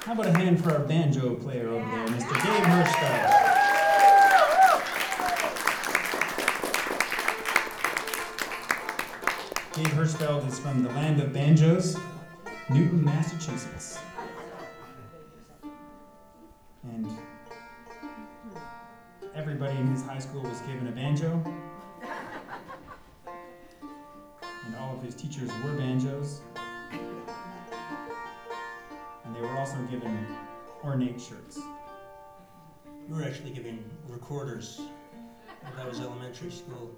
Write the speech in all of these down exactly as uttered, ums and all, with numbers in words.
How about a hand for our banjo player over there, Mister Dave Hirschfeld? Dave Hirschfeld is from the land of banjos, Newton, Massachusetts. And everybody in his high school was given a banjo. And all of his teachers were banjos. And they were also given ornate shirts. We were actually given recorders when that was elementary school.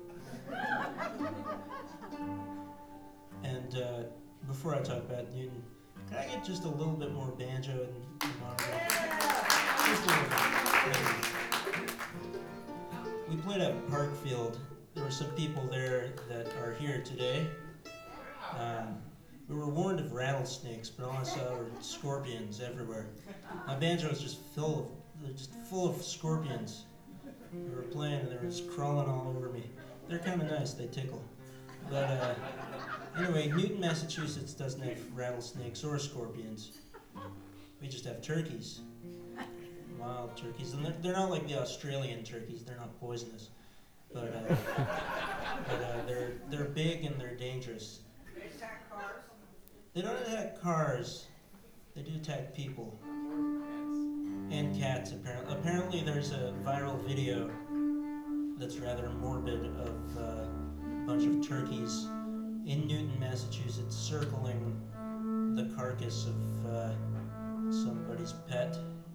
And uh, before I talk about Newton, can I get just a little bit more banjo and, and just a little bit. We played at Parkfield. There were some people there that are here today. Um, we were warned of rattlesnakes, but all I saw were scorpions everywhere. My banjo was just full of, just full of scorpions. We were playing and they were just crawling all over me. They're kind of nice, they tickle. But uh, anyway, Newton, Massachusetts doesn't have rattlesnakes or scorpions. We just have turkeys. Wild turkeys. And they're, they're not like the Australian turkeys, they're not poisonous. But, uh, but uh, they're, they're big and they're dangerous. They attack cars? They don't attack cars, they do attack people. And cats, apparently. Apparently there's a viral video that's rather morbid of uh, a bunch of turkeys in Newton, Massachusetts, circling the carcass of uh, somebody's pet.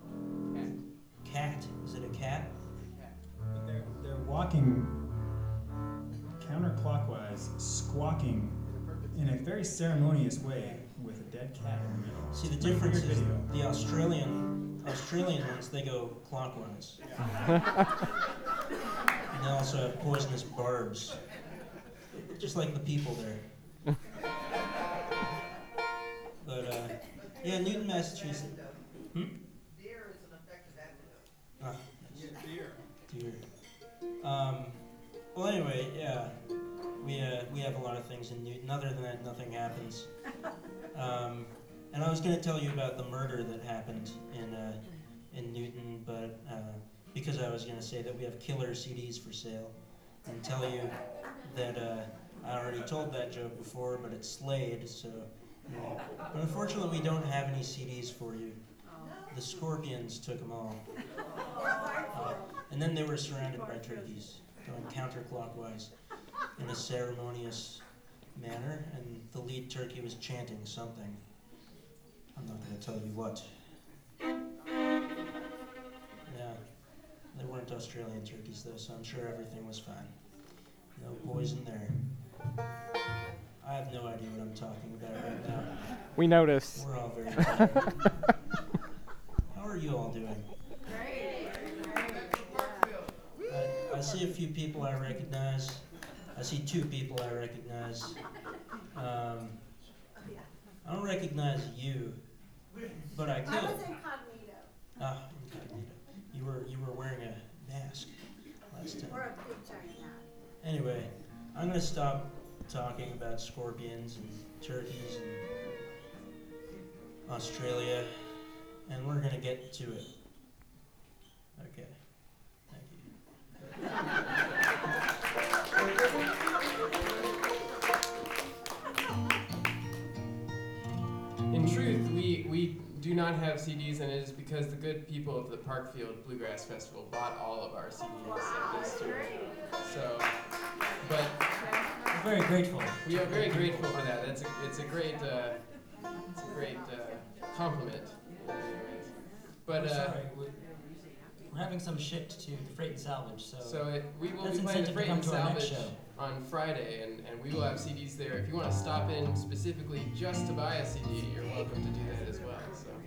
Cat. Is it a cat? But they're, they're walking counterclockwise, squawking in a very ceremonious way with a dead cat in the middle. See, the It's a difference weird is video. the Australian Australian ones, they go clockwise. And they also have poisonous barbs, just like the people there. But, uh, yeah, Newton, Massachusetts. Hmm? Deer is an effective antidote. Ah, yes. Deer. Deer. Um, well, anyway, yeah, we uh, we have a lot of things in Newton. Other than that, nothing happens. Um, and I was going to tell you about the murder that happened in uh, in Newton, but uh, because I was going to say that we have killer C Ds for sale, and tell you that uh, I already told that joke before, but it's Slade, so. Yeah. But unfortunately, we don't have any C Ds for you. The Scorpions took them all. Uh, and then they were surrounded by turkeys, going counterclockwise in a ceremonious manner, and the lead turkey was chanting something. I'm not going to tell you what. Yeah, they weren't Australian turkeys though, so I'm sure everything was fine. No poison there. I have no idea what I'm talking about right now. We noticed. We're all very tired. How are you all doing? Great. I, I see a few people I recognize. I see two people I recognize. Um, I don't recognize you, but I could. I was incognito. Ah, incognito. You were you were wearing a mask last time. Or a big giant hat. Anyway, I'm gonna stop talking about scorpions and turkeys and Australia, and we're gonna get to it. Okay. Thank you. In truth, we, we do not have C Ds, and it is because the good people of the Parkfield Bluegrass Festival bought all of our C Ds at this tour. So, but We're very grateful. we are very grateful for that. That's a, it's a great, uh, it's a great uh, compliment. In many ways. But We're uh, sorry, we're, we're having some shipped to the Freight and Salvage, so, so it, we will that's be playing the incentive to Freight come and to our next Salvage show. on Friday, and, and we will have C Ds there. If you want to stop in specifically just to buy a C D, you're welcome to do that as well. So.